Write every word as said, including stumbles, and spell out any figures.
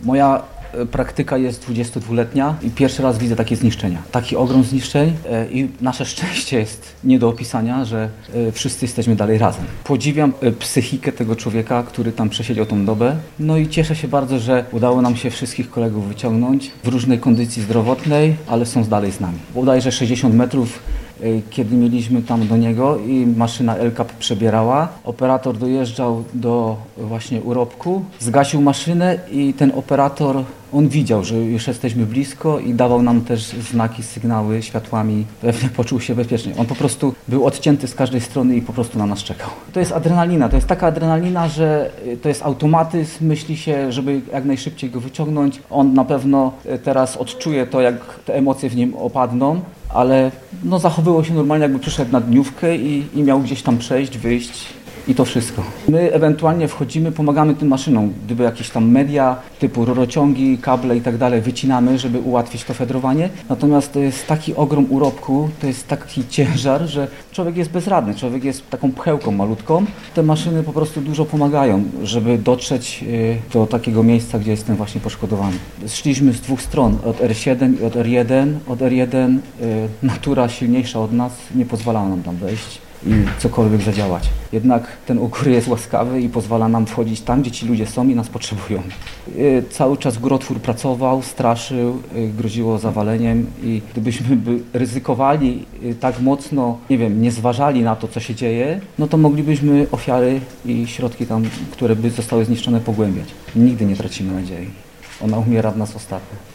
Moja praktyka jest dwudziestodwuletnia i pierwszy raz widzę takie zniszczenia. Taki ogrom zniszczeń i nasze szczęście jest nie do opisania, że wszyscy jesteśmy dalej razem. Podziwiam psychikę tego człowieka, który tam przesiedział tą dobę. No i cieszę się bardzo, że udało nam się wszystkich kolegów wyciągnąć w różnej kondycji zdrowotnej, ale są dalej z nami. Bodajże sześćdziesiąt metrów, kiedy mieliśmy tam do niego i maszyna L K P przebierała. Operator dojeżdżał do właśnie urobku, zgasił maszynę i ten operator, on widział, że już jesteśmy blisko i dawał nam też znaki, sygnały światłami. Pewnie poczuł się bezpiecznie. On po prostu był odcięty z każdej strony i po prostu na nas czekał. To jest adrenalina, to jest taka adrenalina, że to jest automatyzm, myśli się, żeby jak najszybciej go wyciągnąć. On na pewno teraz odczuje to, jak te emocje w nim opadną, ale no, zachowywał się normalnie, jakby przyszedł na dniówkę i, i miał gdzieś tam przejść, wyjść i to wszystko. My ewentualnie wchodzimy, pomagamy tym maszynom, gdyby jakieś tam media typu rurociągi, kable i tak dalej wycinamy, żeby ułatwić to fedrowanie. Natomiast to jest taki ogrom urobku, to jest taki ciężar, że człowiek jest bezradny, człowiek jest taką pchełką malutką. Te maszyny po prostu dużo pomagają, żeby dotrzeć do takiego miejsca, gdzie jestem właśnie poszkodowany. Szliśmy z dwóch stron, od R siedem i od R jeden. Od R jeden natura silniejsza od nas nie pozwalała nam tam wejść i cokolwiek zadziałać. Jednak ten u góry jest łaskawy i pozwala nam wchodzić tam, gdzie ci ludzie są i nas potrzebują. Yy, cały czas górotwór pracował, straszył, yy, groziło zawaleniem i gdybyśmy by ryzykowali yy, tak mocno, nie wiem, nie zważali na to, co się dzieje, no to moglibyśmy ofiary i środki tam, które by zostały zniszczone, pogłębiać. Nigdy nie tracimy nadziei. Ona umiera w nas ostatnio.